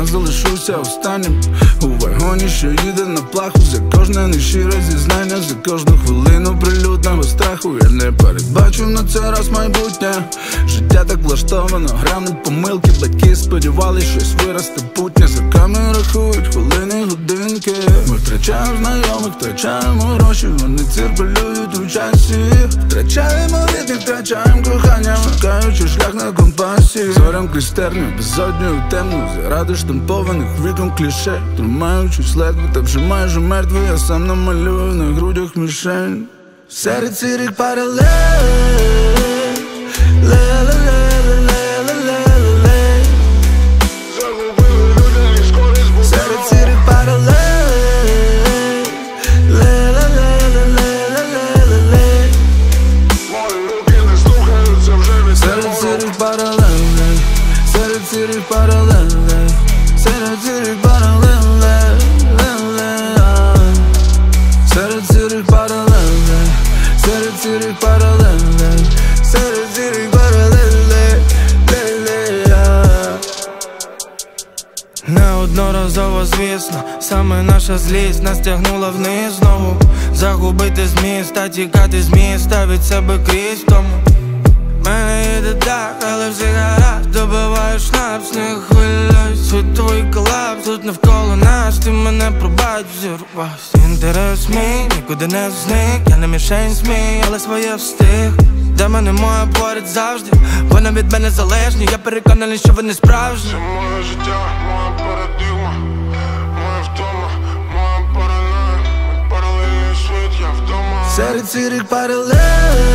я залишуся останнім у вагоні, що їде на плаху. За кожне нещире зізнання, за кожну хвилину прилюдного страху. Я не передбачу на цей раз майбутнє. Життя так влаштовано, грами помилки. Батьки сподівались, щось виросте путнє. За камери рахують хвилини, годинки. Ми втрачаємо знайомих, втрачаємо гроші. Вони циркулюють у часі. Втрачаємо рідних, втрачаємо кохання, шукаючи шлях на компасі. Зорям крізь терню, безодню темну, заради штампованих вікон кліше. Тримаючись ледве, та вже майже мертвий, я сам намалюю на грудях мішень. Серед сірих паралелей, ле-ле-ле-ле-ле-ле-ле. Загубили людей, скорість збудова. Серед сірих паралелей, ле-ле-ле-ле-ле-ле-ле. Мої руки не слухаються вже від Серед терору. сірих паралелей, серед сірих паралелей, серед сірих паралелей, серед сірих паралелей, серед сірих паралелей, серед сірих паралелей. Неодноразово, звісно, саме наша злість нас тягнула вниз знову. Загубити зміст та тікати з міста від себе крізь тому. Мене йде так, але все гаразд. Добиваю шнапс, не хвилююсь. Світовий колапс, тут навколо нас. Ти мене пробач, зірвався. Інтерес мій нікуди не зник. Я не мішень змій, але своє встиг. Де мене моя поряд завжди. Вони від мене залежні, я переконаний, що вони справжні. Це моє життя, моя парадигма, моя втома, моя параноя. Паралельний світ, я вдома. Серед сірих паралелей,